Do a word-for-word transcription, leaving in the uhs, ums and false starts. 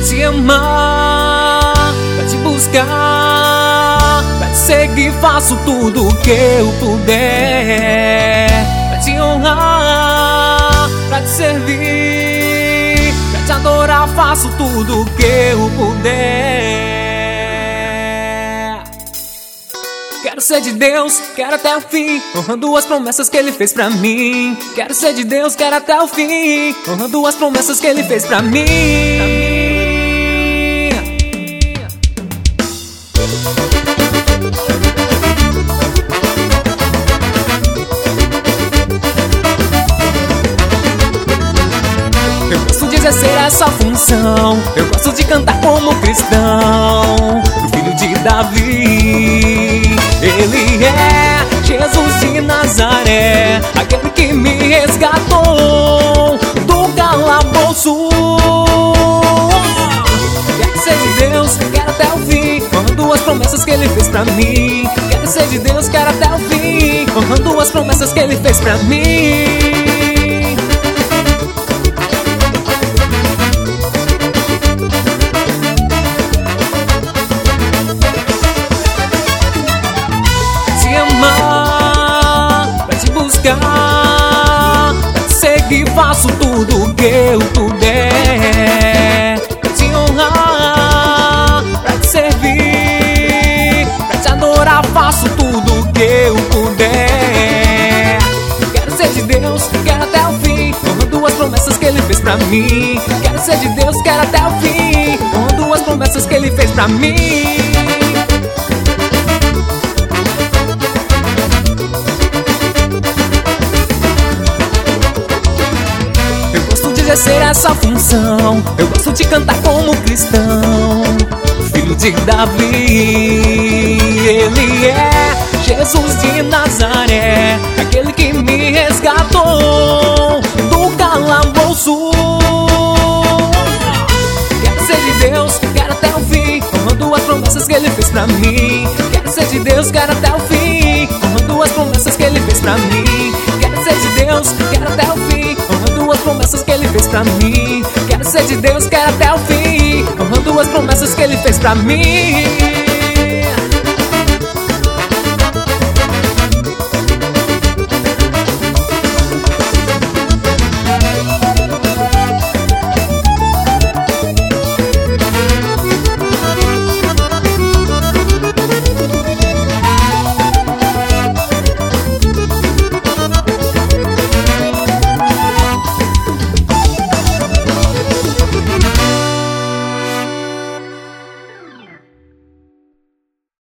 te amar, pra te buscar, pra te seguir, faço tudo o que eu puder. Pra te honrar, pra te servir, pra te adorar, faço tudo o que eu puder. Quero ser de Deus, quero até o fim, honrando as promessas que Ele fez pra mim. Quero ser de Deus, quero até o fim, honrando as promessas que Ele fez pra mim. Pra mim. Eu gosto de exercer essa função, eu gosto de cantar como cristão, o filho de Davi. Ele é Jesus de Nazaré, aquele que me resgatou do calabouço. Quero ser de Deus, quero até o fim, honrando as promessas que Ele fez pra mim. Quero ser de Deus, quero até o fim, honrando as promessas que Ele fez pra mim. Pra te buscar, pra te seguir, faço tudo o que eu puder. Pra te honrar, pra te servir, pra te adorar, faço tudo o que eu puder. Quero ser de Deus, quero até o fim, honrando as promessas que Ele fez pra mim. Quero ser de Deus, quero até o fim, honrando as promessas que Ele fez pra mim. Exercer essa função, eu gosto de cantar como cristão, filho de Davi. Ele é Jesus de Nazaré, aquele que me resgatou do calabouço. Quero ser de Deus, quero até o fim, honrando as promessas que Ele fez pra mim. Quero ser de Deus, quero até o fim, honrando as promessas que Ele fez pra mim. Quero ser de Deus, quero até o fim, honrando as promessas que Ele fez pra mim. Quero ser de Deus, quero até o fim, honrando as promessas que Ele fez pra mim.